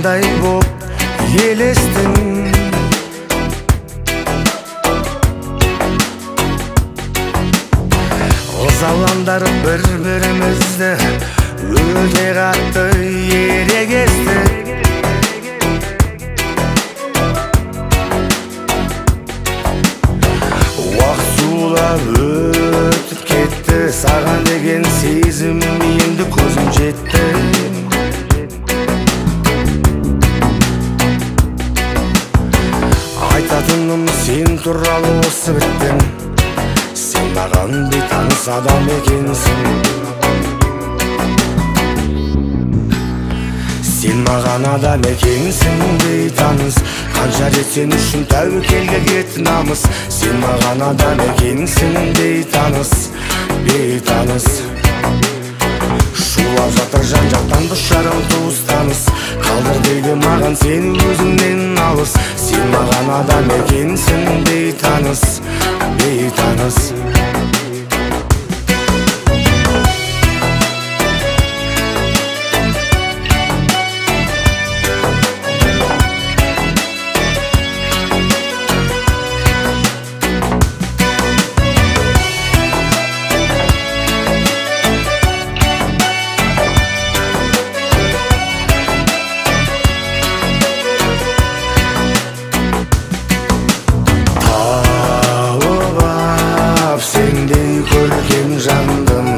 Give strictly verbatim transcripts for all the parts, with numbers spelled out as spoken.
сағынғандай боп елестің. Ызаландырып бір-бірімізді өте қатты ерегестік. Өтіп кетті, саған деген сезім енді көзім жетті. Айтатыным сен туралы осы біттің, сен маған бейтаныс адам екенсің. Сен маған адам екенсің бейтаныс, қанша рет сен үшін тәуекелге кетті намыс. Сен маған адам екенсің бейтаныс, бейтаныс. Шулап жатыр жан-жақтан дос-жарым туыс-таныс, қалдыр дейді маған сен өзіңнен алыс. Сен маған адам екенсің бейтаныс, бейтаныс. Сендей көркем жандым,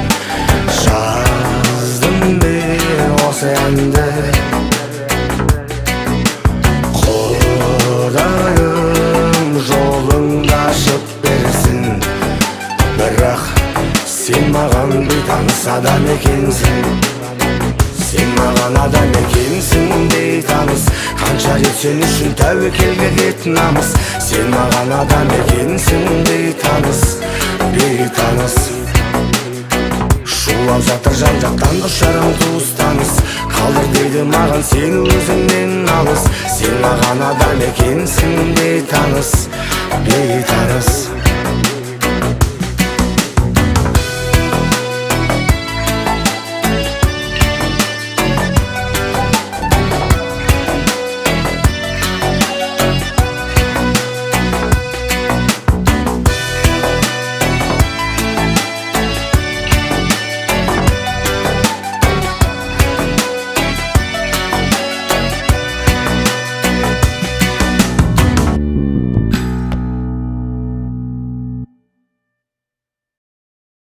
жаздым мен осы әнді. Құдайым жолыңды ашып берсін, бірақ сен маған бейтаныс адам екенсің. Сен маған адам екенсің бейтаныс, қанша рет сен үшін тәуекелге кетті намыс. Сен маған адам екенсің бейтаныс, бейтаныс. Шулап жатыр жан-жақтан дос-жарым туыс-таныс, қалдыр дейді маған сен өзіңнен алыс. Сен маған адам екенсің бейтаныс, бейтаныс.